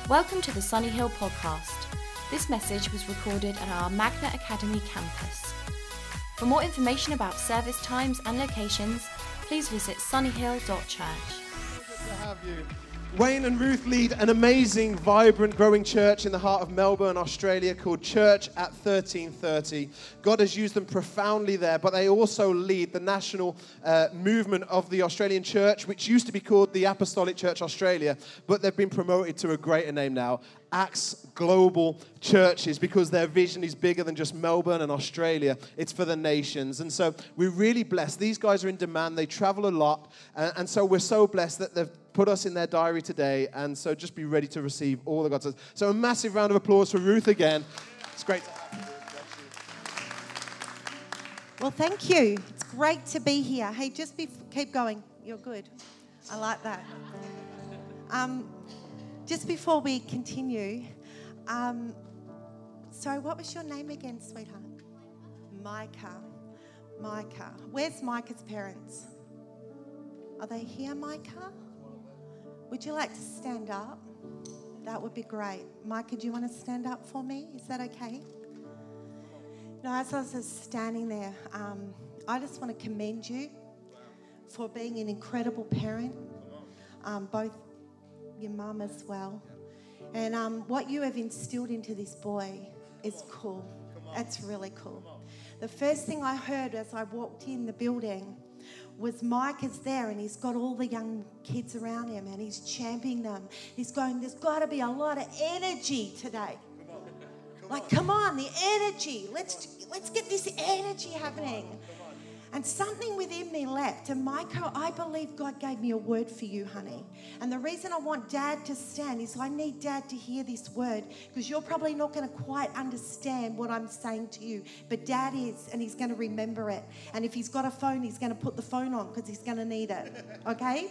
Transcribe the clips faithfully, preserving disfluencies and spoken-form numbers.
Welcome to the Sunny Hill podcast. This message was recorded at our Magna Academy campus. For more information about service times and locations, please visit sunnyhill dot church. Good to have you. Wayne and Ruth lead an amazing, vibrant, growing church in the heart of Melbourne, Australia called Church at thirteen thirty. God has used them profoundly there, but they also lead the national uh, movement of the Australian church, which used to be called the Apostolic Church Australia, but they've been promoted to a greater name now, Acts Global Churches, because their vision is bigger than just Melbourne and Australia. It's for the nations. And so we're really blessed. These guys are in demand. They travel a lot. And, and so we're so blessed that they've put us in their diary today. And so just be ready to receive all that God says. So a massive round of applause for Ruth again. It's great to have you. Well, thank you. It's great to be here. Hey, just be, keep going. You're good. I like that. Um, just before we continue, um, sorry, what was your name again, sweetheart? Micah. Micah. Where's Micah's parents? Are they here, Micah? Would you like to stand up? That would be great. Micah, do you want to stand up for me? Is that okay? No, as I was just standing there, um, I just want to commend you for being an incredible parent, um, both your mum as well. And um, what you have instilled into this boy is cool. That's really cool. The first thing I heard as I walked in the building was Mike is there and he's got all the young kids around him and he's championing them. He's going, there's got to be a lot of energy today. Come on. Come like, come on, the energy. Let's let's get this energy happening. Come on. Come on. And something within me leapt. And Micah, I believe God gave me a word for you, honey. And the reason I want Dad to stand is I need Dad to hear this word because you're probably not going to quite understand what I'm saying to you. But Dad is, and he's going to remember it. And if he's got a phone, he's going to put the phone on because he's going to need it. Okay?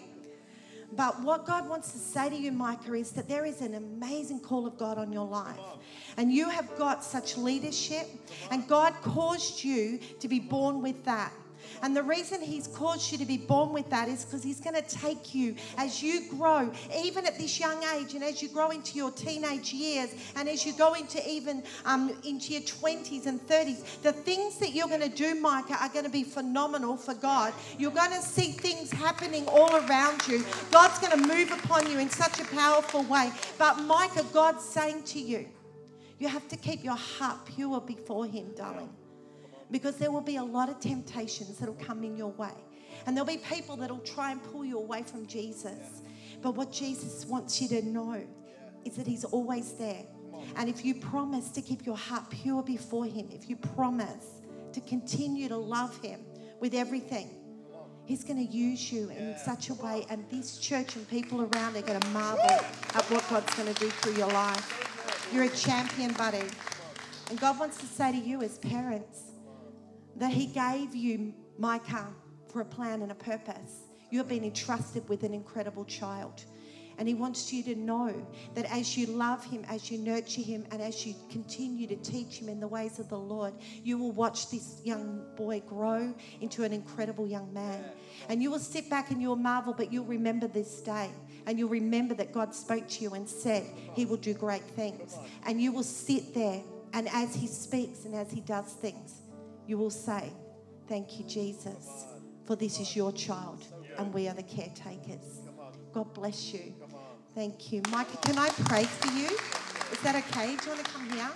But what God wants to say to you, Micah, is that there is an amazing call of God on your life. And you have got such leadership. And God caused you to be born with that. And the reason he's caused you to be born with that is because he's going to take you as you grow, even at this young age, and as you grow into your teenage years, and as you go into even um, into your twenties and thirties, the things that you're going to do, Micah, are going to be phenomenal for God. You're going to see things happening all around you. God's going to move upon you in such a powerful way. But Micah, God's saying to you, you have to keep your heart pure before him, darling. Because there will be a lot of temptations that will come in your way. And there'll be people that will try and pull you away from Jesus. But what Jesus wants you to know is that he's always there. And if you promise to keep your heart pure before him, if you promise to continue to love him with everything, he's going to use you in such a way. And this church and people around are going to marvel at what God's going to do through your life. You're a champion, buddy. And God wants to say to you as parents, that he gave you, Micah, for a plan and a purpose. You have been entrusted with an incredible child. And he wants you to know that as you love him, as you nurture him, and as you continue to teach him in the ways of the Lord, you will watch this young boy grow into an incredible young man. And you will sit back and you'll marvel, but you'll remember this day. And you'll remember that God spoke to you and said he will do great things. And you will sit there, and as he speaks and as he does things, you will say, thank you, Jesus, for this is your child and we are the caretakers. God bless you. Thank you. Micah, can I pray for you? Is that okay? Do you want to come here?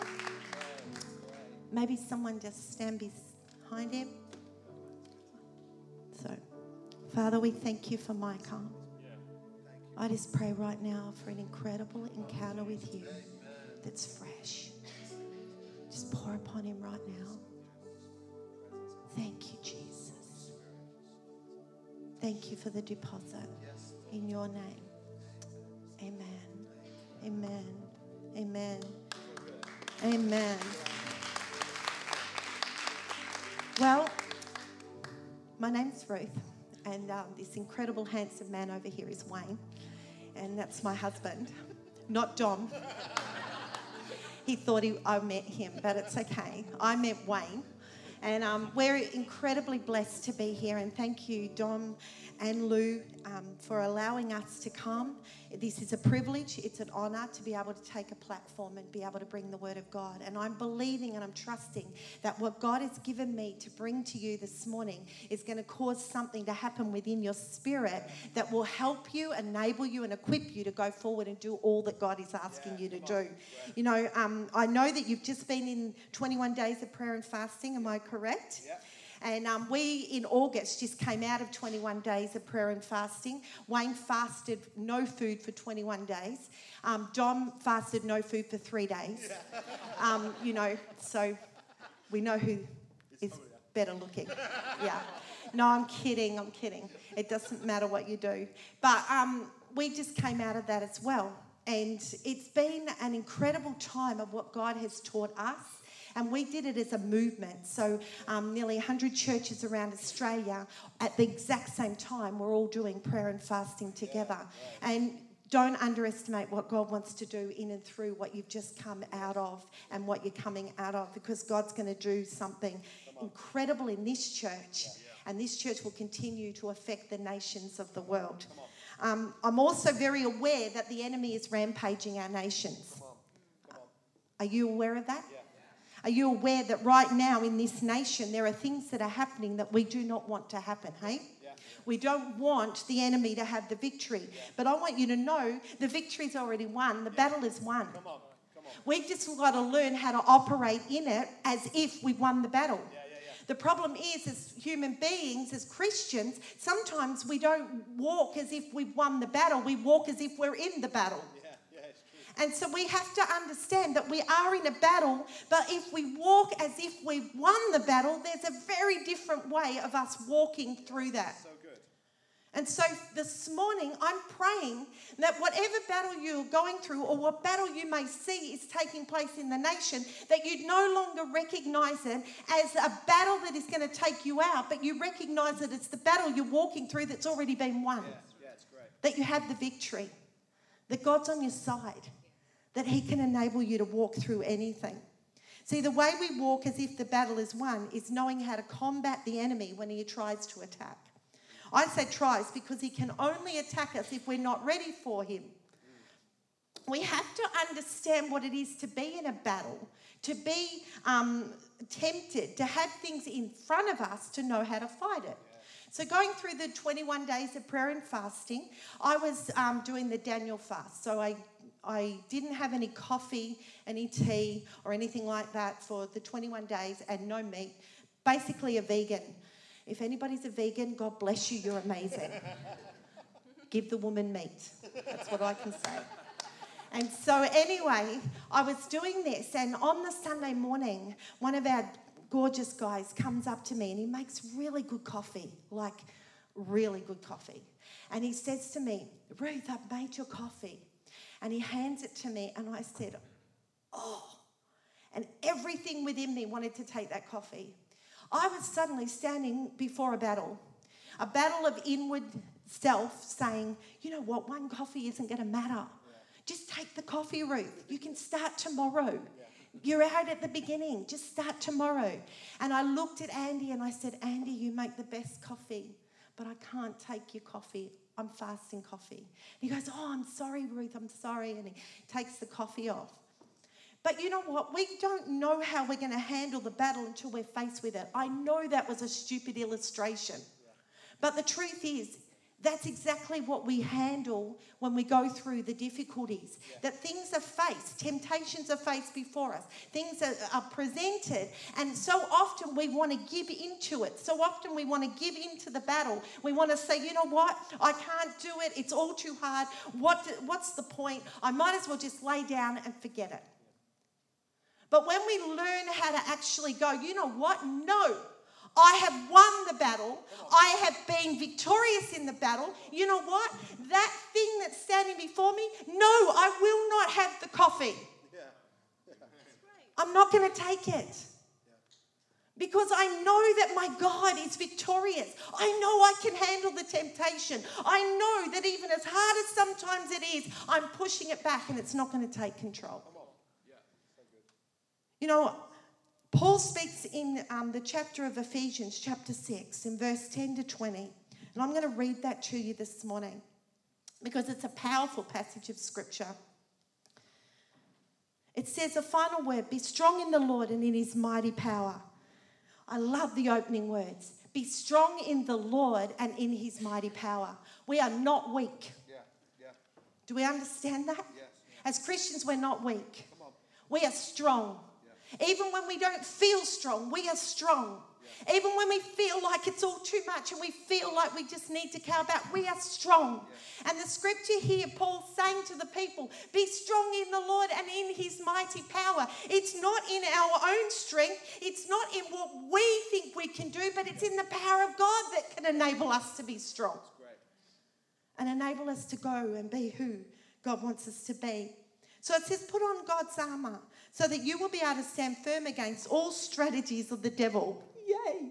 Maybe someone just stand behind him. So, Father, we thank you for Micah. I just pray right now for an incredible encounter with you that's fresh. Just pour upon him right now. Thank you, Jesus. Thank you for the deposit in your name. Amen. Amen. Amen. Amen. Well, my name's Ruth, and um, this incredible, handsome man over here is Wayne, and that's my husband, not Dom. He thought he, I met him, but it's okay. I met Wayne. And um, we're incredibly blessed to be here. And thank you, Dom and Lou, um, for allowing us to come. This is a privilege. It's an honour to be able to take a platform and be able to bring the Word of God. And I'm believing and I'm trusting that what God has given me to bring to you this morning is going to cause something to happen within your spirit that will help you, enable you, and equip you to go forward and do all that God is asking yeah, you to do. Right. You know, um, I know that you've just been in twenty-one days of prayer and fasting. Am I correct? Yeah. And um, we, in August, just came out of twenty-one days of prayer and fasting. Wayne fasted no food for twenty-one days. Um, Dom fasted no food for three days. Um, you know, so we know who is better looking. Yeah. No, I'm kidding, I'm kidding. It doesn't matter what you do. But um, we just came out of that as well. And it's been an incredible time of what God has taught us. And we did it as a movement. So um, nearly one hundred churches around Australia at the exact same time were all doing prayer and fasting together. Yeah, right. And don't underestimate what God wants to do in and through what you've just come out of and what you're coming out of, because God's going to do something incredible in this church. Yeah. And this church will continue to affect the nations of the world. Um, I'm also very aware that the enemy is rampaging our nations. Come on. Come on. Are you aware of that? Yeah. Are you aware that right now in this nation there are things that are happening that we do not want to happen, hey? Yeah. We don't want the enemy to have the victory. Yeah. But I want you to know the victory's already won. The yeah. battle is won. Come on. Come on. We've just got to learn how to operate in it as if we won the battle. Yeah, yeah, yeah. The problem is, as human beings, as Christians, sometimes we don't walk as if we've won the battle. We walk as if we're in the battle. Yeah. And so we have to understand that we are in a battle, but if we walk as if we've won the battle, there's a very different way of us walking through that. So good. And so this morning, I'm praying that whatever battle you're going through or what battle you may see is taking place in the nation, that you no longer recognize it as a battle that is going to take you out, but you recognize that it's the battle you're walking through that's already been won. Yes, yes, great. That you have the victory, that God's on your side, that he can enable you to walk through anything. See, the way we walk as if the battle is won is knowing how to combat the enemy when he tries to attack. I say tries because he can only attack us if we're not ready for him. We have to understand what it is to be in a battle, to be um, tempted, to have things in front of us to know how to fight it. So going through the twenty-one days of prayer and fasting, I was um, doing the Daniel fast. So I I didn't have any coffee, any tea, or anything like that for the twenty-one days, and no meat. Basically a vegan. If anybody's a vegan, God bless you, you're amazing. Give the woman meat. That's what I can say. And so anyway, I was doing this, and on the Sunday morning, one of our gorgeous guys comes up to me, and he makes really good coffee, like really good coffee. And he says to me, "Ruth, I've made your coffee." And he hands it to me, and I said, "Oh." And everything within me wanted to take that coffee. I was suddenly standing before a battle, a battle of inward self saying, you know what, one coffee isn't going to matter. Yeah. Just take the coffee, Ruth. You can start tomorrow. Yeah. You're out at the beginning. Just start tomorrow. And I looked at Andy and I said, "Andy, you make the best coffee, but I can't take your coffee. I'm fasting coffee." And he goes, "Oh, I'm sorry, Ruth, I'm sorry." And he takes the coffee off. But you know what? We don't know how we're going to handle the battle until we're faced with it. I know that was a stupid illustration. Yeah. But the truth is, that's exactly what we handle when we go through the difficulties. Yeah. That things are faced, temptations are faced before us, things are, are presented, and so often we want to give into it. So often we want to give into the battle. We want to say, you know what, I can't do it, it's all too hard. What, what's the point? I might as well just lay down and forget it. But when we learn how to actually go, you know what, no, I have won the battle. I have been victorious in the battle. You know what? That thing that's standing before me, no, I will not have the coffee. Yeah. Yeah. I'm not going to take it. Because I know that my God is victorious. I know I can handle the temptation. I know that even as hard as sometimes it is, I'm pushing it back and it's not going to take control. You know, Paul speaks in um, the chapter of Ephesians, chapter six, in verse ten to twenty. And I'm going to read that to you this morning because it's a powerful passage of scripture. It says, a final word, be strong in the Lord and in his mighty power. I love the opening words. Be strong in the Lord and in his mighty power. We are not weak. Yeah, yeah. Do we understand that? Yes. As Christians, we're not weak. Come on. We are strong. Yeah. Even when we don't feel strong, we are strong. Yeah. Even when we feel like it's all too much and we feel like we just need to cower back, we are strong. Yeah. And the scripture here, Paul's saying to the people, be strong in the Lord and in his mighty power. It's not in our own strength. It's not in what we think we can do, but it's in the power of God that can enable us to be strong. That's great. And enable us to go and be who God wants us to be. So it says, put on God's armour so that you will be able to stand firm against all strategies of the devil. Yay!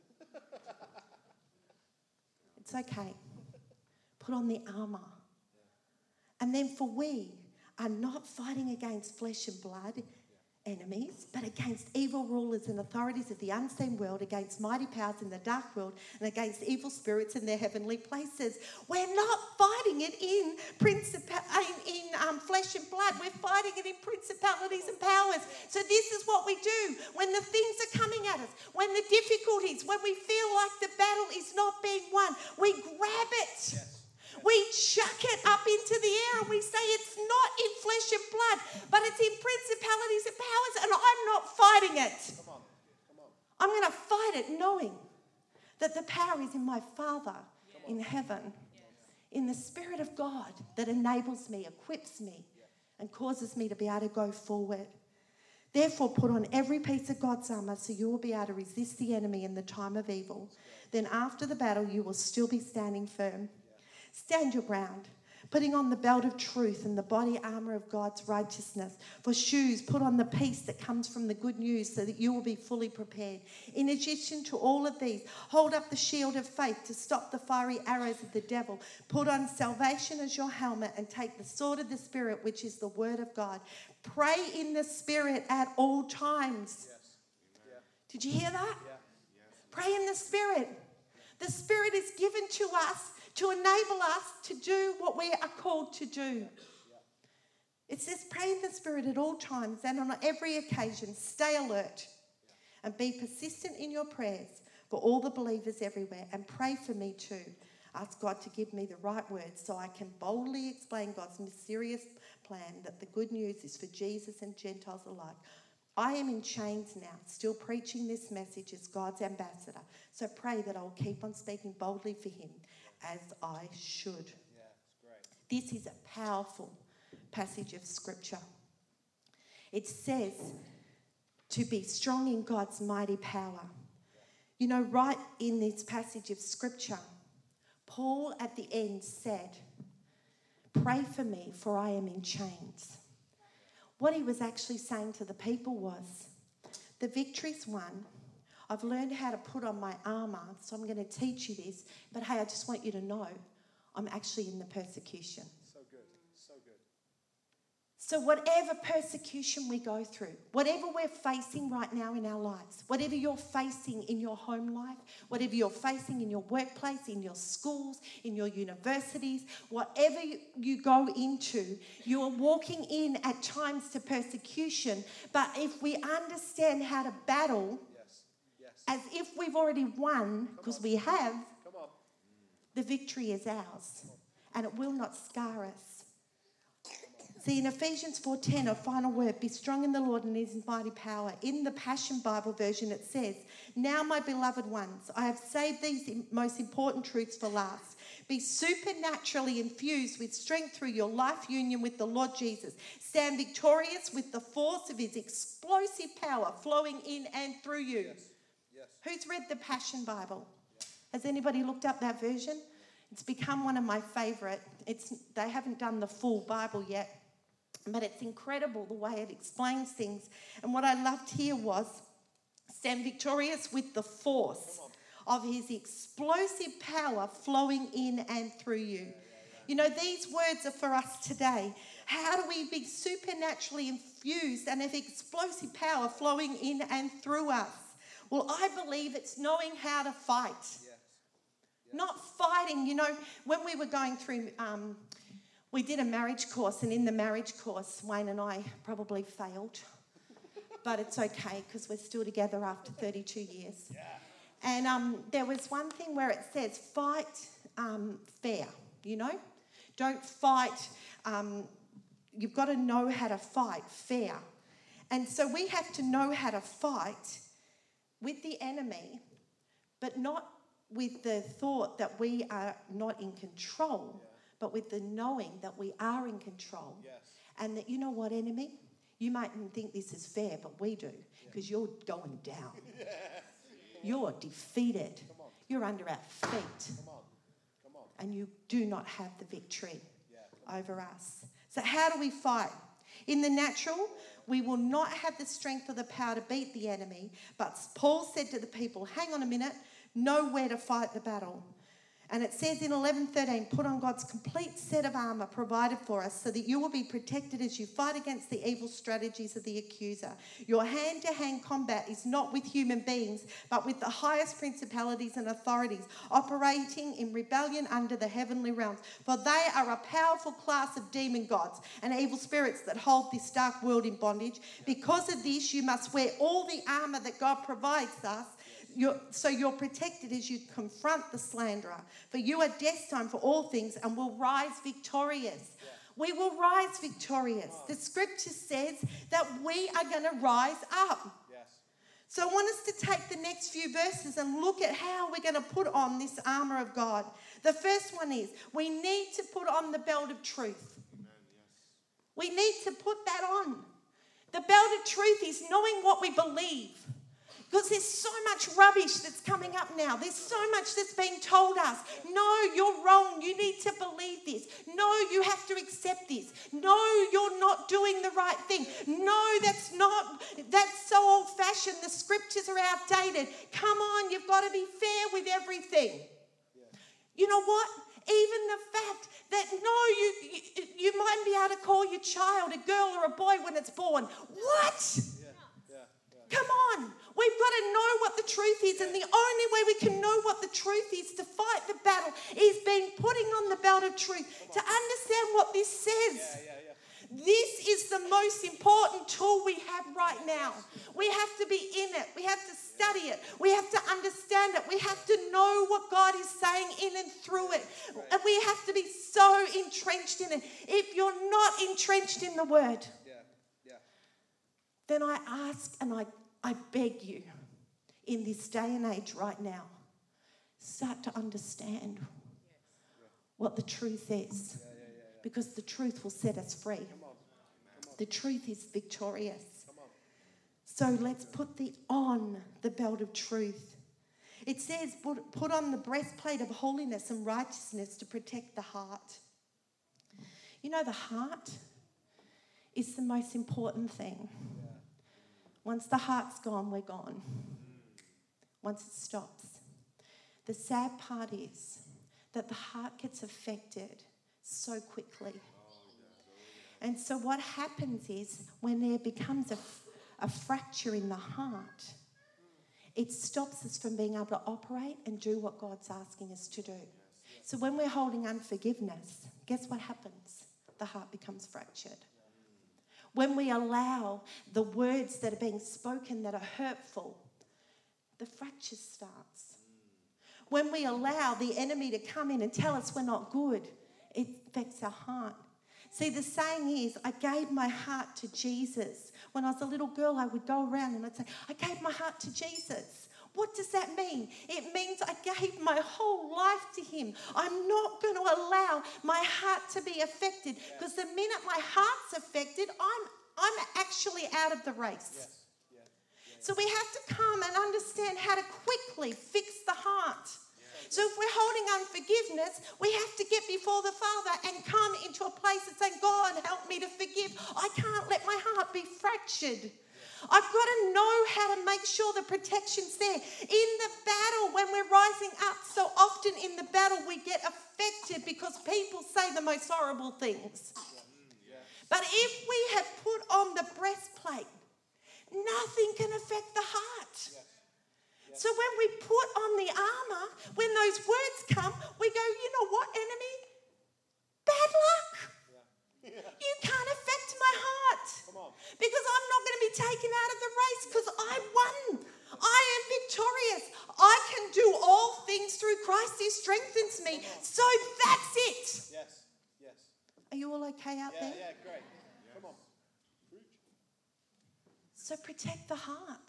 It's okay. Put on the armour. And then for we are not fighting against flesh and blood enemies, but against evil rulers and authorities of the unseen world, against mighty powers in the dark world, and against evil spirits in their heavenly places. We're not fighting it in princip- in, in um, flesh and blood. We're fighting it in principalities and powers. So this is what we do when the things are coming at us, when the difficulties, when we feel like the battle is not being won, we grab it. Yes. We chuck it up into the air and we say it's not in flesh and blood, but it's in principalities and powers, and I'm not fighting it. Come on. Come on. I'm going to fight it knowing that the power is in my Father in heaven, in the Spirit of God that enables me, equips me, and causes me to be able to go forward. Therefore, put on every piece of God's armour so you will be able to resist the enemy in the time of evil. Then after the battle, you will still be standing firm. Stand your ground, putting on the belt of truth and the body armour of God's righteousness. For shoes, put on the peace that comes from the good news so that you will be fully prepared. In addition to all of these, hold up the shield of faith to stop the fiery arrows of the devil. Put on salvation as your helmet and take the sword of the Spirit, which is the word of God. Pray in the Spirit at all times. Yes. Yeah. Did you hear that? Yeah. Pray in the Spirit. The Spirit is given to us to enable us to do what we are called to do. It says, pray in the Spirit at all times and on every occasion. Stay alert and be persistent in your prayers for all the believers everywhere. And pray for me too. Ask God to give me the right words so I can boldly explain God's mysterious plan that the good news is for Jesus and Gentiles alike. I am in chains now, still preaching this message as God's ambassador. So pray that I will keep on speaking boldly for him as I should. Yeah, it's great. This is a powerful passage of scripture. It says to be strong in God's mighty power. You know, right in this passage of scripture, Paul at the end said, pray for me for I am in chains. What he was actually saying to the people was, the victory's won. I've learned how to put on my armour, so I'm going to teach you this. But hey, I just want you to know, I'm actually in the persecution. So good, so good. So whatever persecution we go through, whatever we're facing right now in our lives, whatever you're facing in your home life, whatever you're facing in your workplace, in your schools, in your universities, whatever you go into, you are walking in at times to persecution. But if we understand how to battle, as if we've already won, because we have, Come on. the victory is ours, and it will not scar us. See, in Ephesians four ten, a final word, be strong in the Lord and his mighty power. In the Passion Bible version, it says, now, my beloved ones, I have saved these most important truths for last. Be supernaturally infused with strength through your life union with the Lord Jesus. Stand victorious with the force of his explosive power flowing in and through you. Yes. Yes. Who's read the Passion Bible? Has anybody looked up that version? It's become one of my favourite. It's they haven't done the full Bible yet, but it's incredible the way it explains things. And what I loved here was, stand victorious with the force of his explosive power flowing in and through you. You know, these words are for us today. How do we be supernaturally infused and have explosive power flowing in and through us? Well, I believe it's knowing how to fight. Yes. Yes. Not fighting. You know, when we were going through, um, we did a marriage course, and in the marriage course, Wayne and I probably failed. But it's okay because we're still together after thirty-two years. Yeah. And um, there was one thing where it says, fight um, fair, you know? Don't fight, um, you've got to know how to fight fair. And so we have to know how to fight with the enemy, but not with the thought that we are not in control, yeah. but with the knowing that we are in control. Yes. And that, you know what, enemy? You mightn't think this is fair, but we do, because yeah. you're going down. Yes. You're defeated. You're under our feet. Come on. Come on. And you do not have the victory yeah. over us. So how do we fight? In the natural, we will not have the strength or the power to beat the enemy. But Paul said to the people, hang on a minute, know where to fight the battle. And it says in eleven thirteen, put on God's complete set of armour provided for us so that you will be protected as you fight against the evil strategies of the accuser. Your hand-to-hand combat is not with human beings, but with the highest principalities and authorities operating in rebellion under the heavenly realms. For they are a powerful class of demon gods and evil spirits that hold this dark world in bondage. Because of this, you must wear all the armour that God provides us, You're, so you're protected as you confront the slanderer. For you are destined for all things and will rise victorious. Yeah. We will rise victorious. Oh. The scripture says that we are going to rise up. Yes. So I want us to take the next few verses and look at how we're going to put on this armour of God. The first one is we need to put on the belt of truth. Amen. Yes. We need to put that on. The belt of truth is knowing what we believe. Because there's so much rubbish that's coming up now. There's so much that's being told us. No, you're wrong. You need to believe this. No, you have to accept this. No, you're not doing the right thing. No, that's not, that's so old-fashioned. The scriptures are outdated. Come on, you've got to be fair with everything. You know what? Even the fact that, no, you, you, you might be able to call your child a girl or a boy when it's born. What? Come on. We've got to know what the truth is, and the only way we can know what the truth is to fight the battle is being putting on the belt of truth to understand what this says. Yeah, yeah, yeah. This is the most important tool we have right now. We have to be in it. We have to study it. We have to understand it. We have to know what God is saying in and through it. And we have to be so entrenched in it. If you're not entrenched in the word, then I ask and I, I beg you, in this day and age right now, start to understand what the truth is. Because the truth will set us free. The truth is victorious. So let's put the on the belt of truth. It says put, put on the breastplate of holiness and righteousness to protect the heart. You know, the heart is the most important thing. Once the heart's gone, we're gone. Once it stops. The sad part is that the heart gets affected so quickly. And so what happens is when there becomes a, a fracture in the heart, it stops us from being able to operate and do what God's asking us to do. So when we're holding unforgiveness, guess what happens? The heart becomes fractured. When we allow the words that are being spoken that are hurtful, the fracture starts. When we allow the enemy to come in and tell us we're not good, it affects our heart. See, the saying is, I gave my heart to Jesus. When I was a little girl, I would go around and I'd say, I gave my heart to Jesus. What does that mean? It means I gave my whole life to him. I'm not going to allow my heart to be affected, because the minute my heart's affected, I'm I'm actually out of the race. Yes. Yeah. Yeah. So we have to come and understand how to quickly fix the heart. Yeah. So if we're holding unforgiveness, we have to get before the Father and come into a place and say, God, help me to forgive. I can't let my heart be fractured. I've got to know how to make sure the protection's there. In the battle, when we're rising up, so often in the battle we get affected because people say the most horrible things. But if we have put on the breastplate, nothing can affect the heart. Yes. Yes. So when we put on the armor, when those words come, we go, you know what, enemy? Bad luck. Yeah. Yeah. You can't affect my heart. Come on. Because I'm not going to be taken out of the race because I won. I am victorious. I can do all things through Christ who strengthens me. So that's it. Yes. Yes. Are you all okay out yeah, there? Yeah, great. Come on. So protect the heart.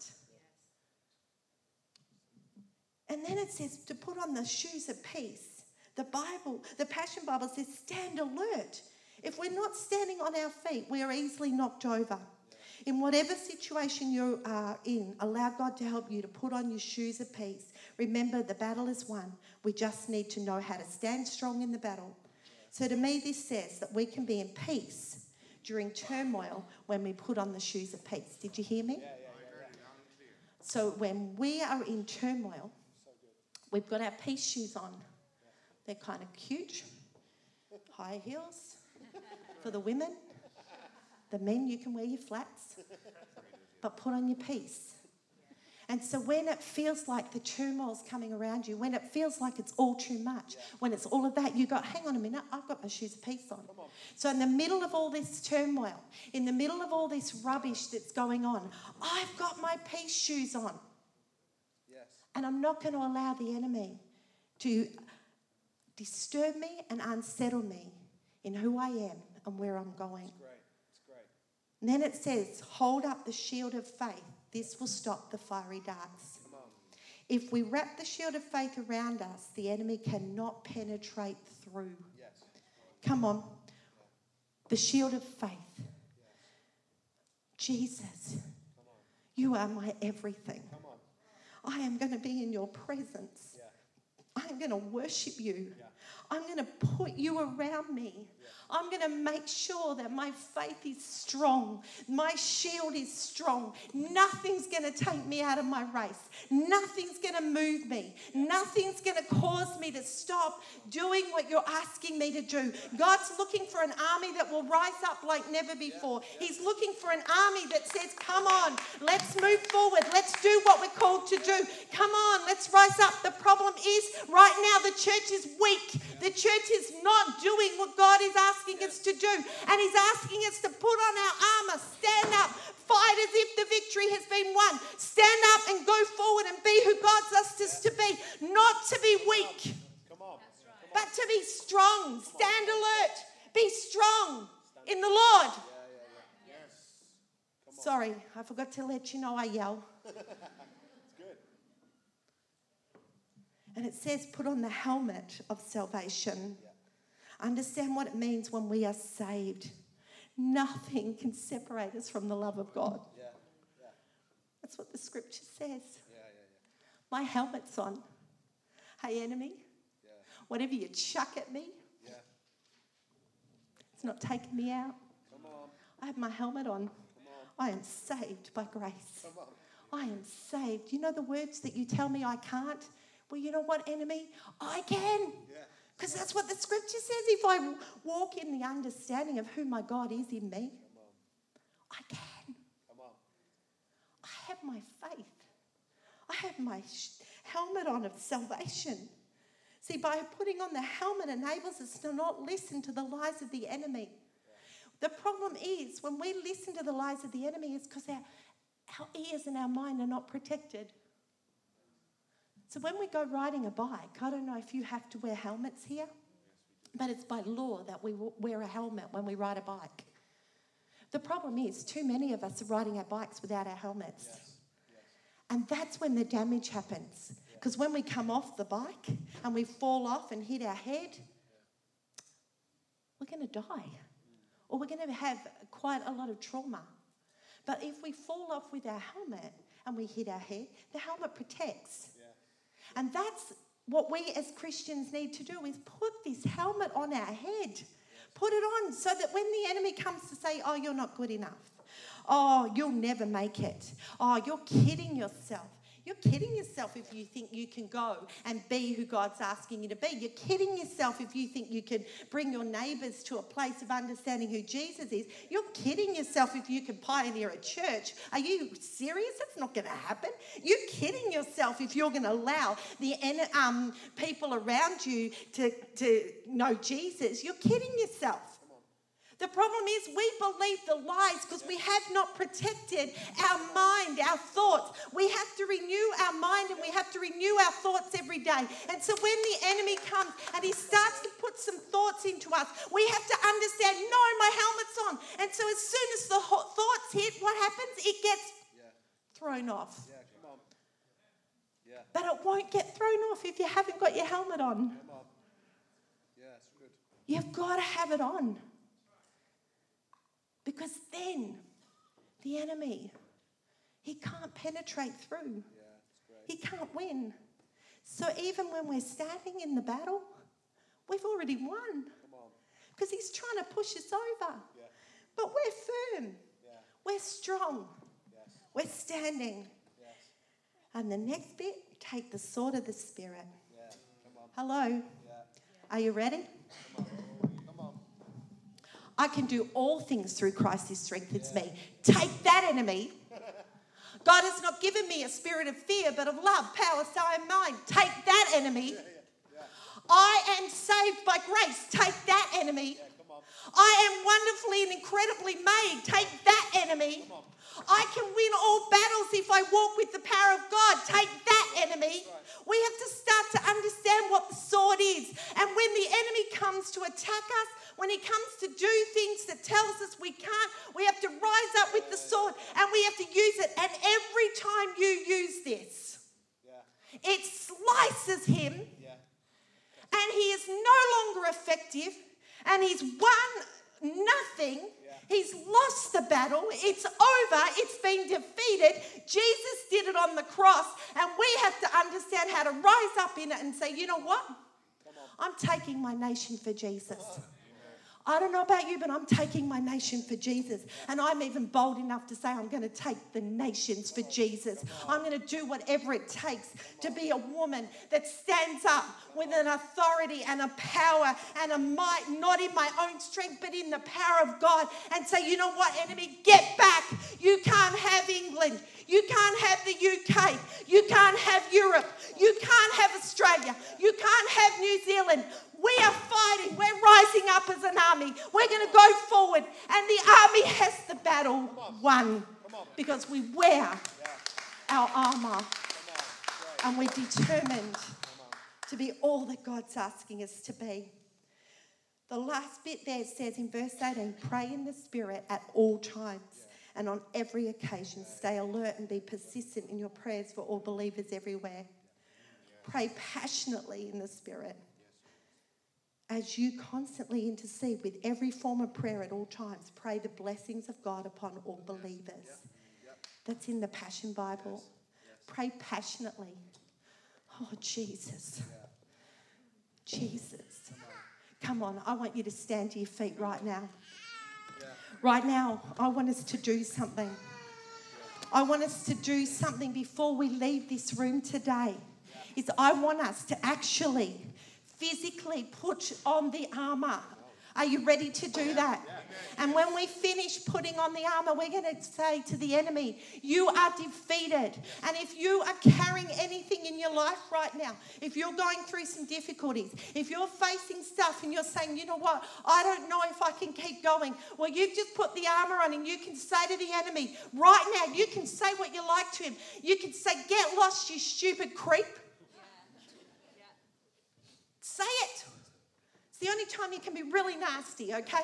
And then it says to put on the shoes of peace. The Bible, the Passion Bible says stand alert. If we're not standing on our feet, we are easily knocked over. In whatever situation you are in, allow God to help you to put on your shoes of peace. Remember, the battle is won. We just need to know how to stand strong in the battle. So to me, this says that we can be in peace during turmoil when we put on the shoes of peace. Did you hear me? Yeah, yeah, yeah. So when we are in turmoil, we've got our peace shoes on. They're kind of cute. High heels for the women. The men, you can wear your flats, but put on your peace. And so when it feels like the turmoil's coming around you, when it feels like it's all too much, yeah. when it's all of that, you go, hang on a minute, I've got my shoes of peace on. on. So in the middle of all this turmoil, in the middle of all this rubbish that's going on, I've got my peace shoes on. Yes. And I'm not going to allow the enemy to disturb me and unsettle me in who I am and where I'm going. That's great. That's great. And then it says, hold up the shield of faith. This will stop the fiery darts. If we wrap the shield of faith around us, the enemy cannot penetrate through. Yes. Come on. The shield of faith. Yes. Jesus, you are my everything. Come on. I am going to be in your presence. Yeah. I am going to worship you. Yeah. I'm going to put you around me. Yeah. I'm going to make sure that my faith is strong. My shield is strong. Nothing's going to take me out of my race. Nothing's going to move me. Nothing's going to cause me to stop doing what you're asking me to do. God's looking for an army that will rise up like never before. He's looking for an army that says, come on, let's move forward. Let's do what we're called to do. Come on, let's rise up. The problem is right now the church is weak. The church is not doing what God is asking us to do. And he's asking us to put on our armor, stand up, fight as if the victory has been won. Stand up and go forward and be who God's asked us to be. Not to be weak, Come on. but to be strong. Stand alert. Be strong in the Lord. Sorry, I forgot to let you know I yell. And it says, put on the helmet of salvation. Yeah. Understand what it means when we are saved. Nothing can separate us from the love of God. Yeah. Yeah. That's what the scripture says. Yeah, yeah, yeah. My helmet's on. Hey, enemy, yeah. whatever you chuck at me, yeah. it's not taking me out. Come on. I have my helmet on. Come on. I am saved by grace. Come on. I am saved. You know the words that you tell me I can't? Well, you know what, enemy? I can. Because yeah. that's what the scripture says. If I walk in the understanding of who my God is in me, I can. Come on. I have my faith. I have my sh- helmet on of salvation. See, by putting on the helmet enables us to not listen to the lies of the enemy. Yeah. The problem is when we listen to the lies of the enemy is because our, our ears and our mind are not protected. So when we go riding a bike, I don't know if you have to wear helmets here, but it's by law that we wear a helmet when we ride a bike. The problem is too many of us are riding our bikes without our helmets. Yes. Yes. And that's when the damage happens. Because yeah. when we come off the bike and we fall off and hit our head, yeah. we're going to die. Mm. Or we're going to have quite a lot of trauma. But if we fall off with our helmet and we hit our head, the helmet protects. Yeah. And that's what we as Christians need to do, is put this helmet on our head. Put it on so that when the enemy comes to say, oh, you're not good enough. Oh, you'll never make it. Oh, you're kidding yourself. You're kidding yourself if you think you can go and be who God's asking you to be. You're kidding yourself if you think you can bring your neighbours to a place of understanding who Jesus is. You're kidding yourself if you can pioneer a church. Are you serious? That's not going to happen. You're kidding yourself if you're going to allow the um, people around you to, to know Jesus. You're kidding yourself. The problem is we believe the lies because we have not protected our mind, our thoughts. We have to renew our mind and we have to renew our thoughts every day. And so when the enemy comes and he starts to put some thoughts into us, we have to understand, no, my helmet's on. And so as soon as the thoughts hit, what happens? It gets yeah. thrown off. Yeah, come on. Yeah. But it won't get thrown off if you haven't got your helmet on. Come on. Yeah, it's good. You've got to have it on. Because then the enemy, he can't penetrate through. Yeah, he can't win. So even when we're standing in the battle, we've already won. Because he's trying to push us over. Yeah. But we're firm. Yeah. We're strong. Yes. We're standing. Yes. And the next bit, take the sword of the Spirit. Yeah. Come on. Hello. Yeah. Are you ready? Come on. Come on. I can do all things through Christ who strengthens yeah. me. Take that, enemy. God has not given me a spirit of fear, but of love, power, sound, mind. Take that, enemy. Yeah, yeah, yeah. I am saved by grace. Take that, enemy. Yeah, come on. I am wonderfully and incredibly made. Take that, enemy. Come on. I can win all battles if I walk with the power of God. Take that, enemy. Right. We have to start to understand what the sword is. And when the enemy comes to attack us, when he comes to do things that tells us we can't, we have to rise up with the sword and we have to use it. And every time you use this, yeah. it slices him Yeah. and he is no longer effective and he's won nothing. Yeah. He's lost the battle. It's over. It's been defeated. Jesus did it on the cross and we have to understand how to rise up in it and say, you know what? I'm taking my nation for Jesus. I don't know about you, but I'm taking my nation for Jesus. And I'm even bold enough to say I'm going to take the nations for Jesus. I'm going to do whatever it takes to be a woman that stands up with an authority and a power and a might, not in my own strength, but in the power of God. And say, you know what, enemy, get back. You can't have England. You can't have the U K. You can't have Europe. You can't have Australia. You can't have New Zealand. We are fighting. We're rising up as an army. We're going to go forward. And the army has the battle won because we wear our armour and we're determined to be all that God's asking us to be. The last bit there says in verse eighteen, pray in the Spirit at all times and on every occasion. Stay alert and be persistent in your prayers for all believers everywhere. Pray passionately in the Spirit as you constantly intercede with every form of prayer at all times. Pray the blessings of God upon all believers. That's in the Passion Bible. Pray passionately. Oh, Jesus. Jesus. Come on, I want you to stand to your feet right now. Right now, I want us to do something. I want us to do something before we leave this room today. Is I want us to actually physically put on the armour. Are you ready to do that? And when we finish putting on the armour, we're going to say to the enemy, you are defeated. And if you are carrying anything in your life right now, if you're going through some difficulties, if you're facing stuff and you're saying, you know what, I don't know if I can keep going. Well, you've just put the armour on and you can say to the enemy, right now, you can say what you like to him. You can say, get lost, you stupid creep. Say it. It's the only time you can be really nasty, okay?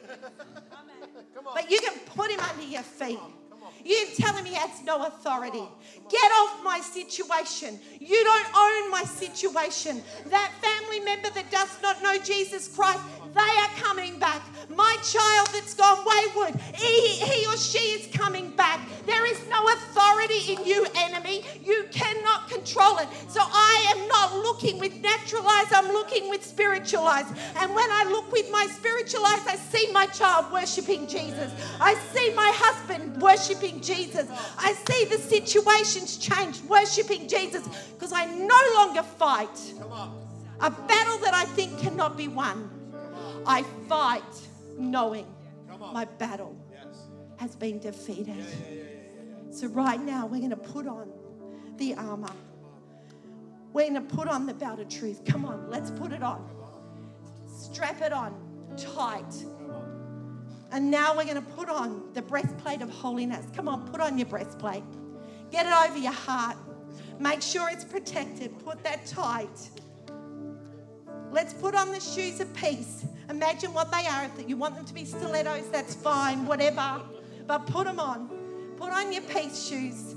But you can put him under your feet. You tell him he has no authority. Get off my situation. You don't own my situation. That family member that does not know Jesus Christ, they are coming back. My child that's gone wayward, he, he or she is coming back. There is no authority in you, enemy. You cannot control it. So I am not looking with natural eyes, I'm looking with spiritual eyes. And when I look with my spiritual eyes, I see my child worshipping Jesus. I see my husband worshiping worshipping Jesus. I see the situations change, worshipping Jesus, because I no longer fight a battle that I think cannot be won. I fight knowing my battle has been defeated. So right now we're going to put on the armor. We're going to put on the belt of truth. Come on, let's put it on. Strap it on tight. And now we're going to put on the breastplate of holiness. Come on, put on your breastplate. Get it over your heart. Make sure it's protected. Put that tight. Let's put on the shoes of peace. Imagine what they are. If you want them to be stilettos, that's fine, whatever. But put them on. Put on your peace shoes.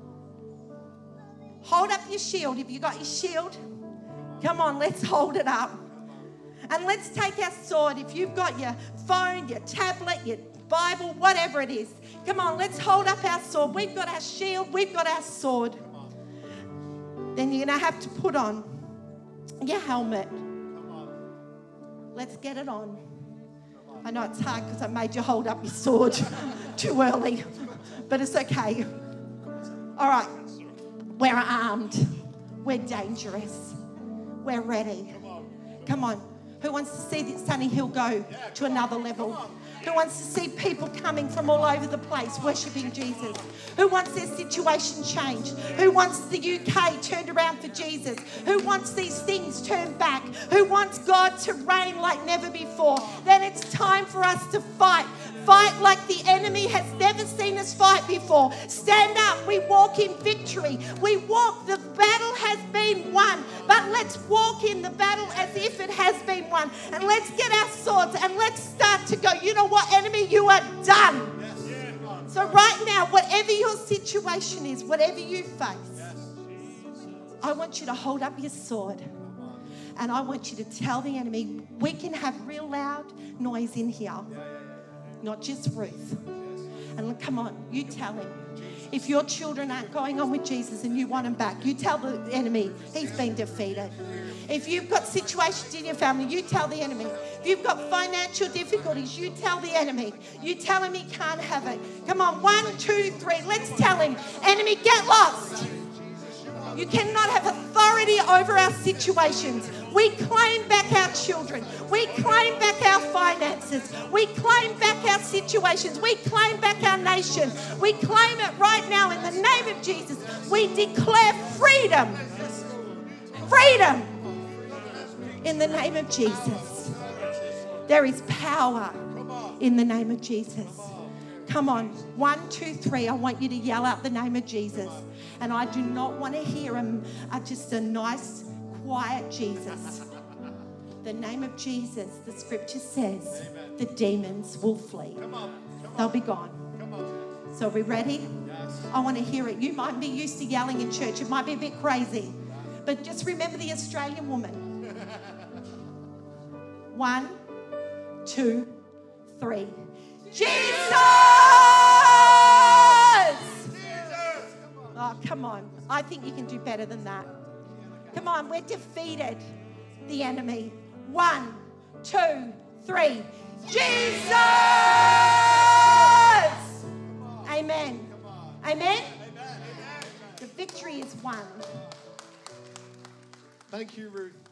Hold up your shield. If you got your shield, come on, let's hold it up. And let's take our sword. If you've got your phone, your tablet, your Bible, whatever it is, come on, let's hold up our sword. We've got our shield. We've got our sword. Then you're going to have to put on your helmet. Let's get it on. I know it's hard because I made you hold up your sword too early, but it's okay. All right. We're armed. We're dangerous. We're ready. Come on. Who wants to see that Sunny Hill go to another level? Who wants to see people coming from all over the place worshipping Jesus? Who wants their situation changed? Who wants the U K turned around for Jesus? Who wants these things turned back? Who wants God to reign like never before? Then it's time for us to fight. Fight like the enemy has never seen us fight before. Stand up. We walk in victory. We walk. The battle has been won. But let's walk in the battle as if it has been won. And let's get our swords and let's start to go. You know what, enemy? You are done. So right now, whatever your situation is, whatever you face, I want you to hold up your sword. And I want you to tell the enemy, we can have real loud noise in here. Not just Ruth. And come on, you tell him. If your children aren't going on with Jesus and you want them back, you tell the enemy he's been defeated. If you've got situations in your family, you tell the enemy. If you've got financial difficulties, you tell the enemy. You tell him he can't have it. Come on, one, two, three. Let's tell him, enemy, get lost. You cannot have authority over our situations. We claim back our children. We claim back our finances. We claim back our situations. We claim back our nation. We claim it right now in the name of Jesus. We declare freedom. Freedom. In the name of Jesus. There is power in the name of Jesus. Come on, one, two, three. I want you to yell out the name of Jesus. And I do not want to hear him, uh, just a nice, quiet Jesus. The name of Jesus, the scripture says, Amen. The demons will flee. Come on, come They'll be gone. Come on. So are we ready? Yes. I want to hear it. You might be used to yelling in church. It might be a bit crazy. But just remember the Australian woman. One, two, three. Jesus! Oh, come on. I think you can do better than that. Come on, we're defeated the enemy. One, two, three. Jesus! Amen. Amen? The victory is won. Thank you, Ruth.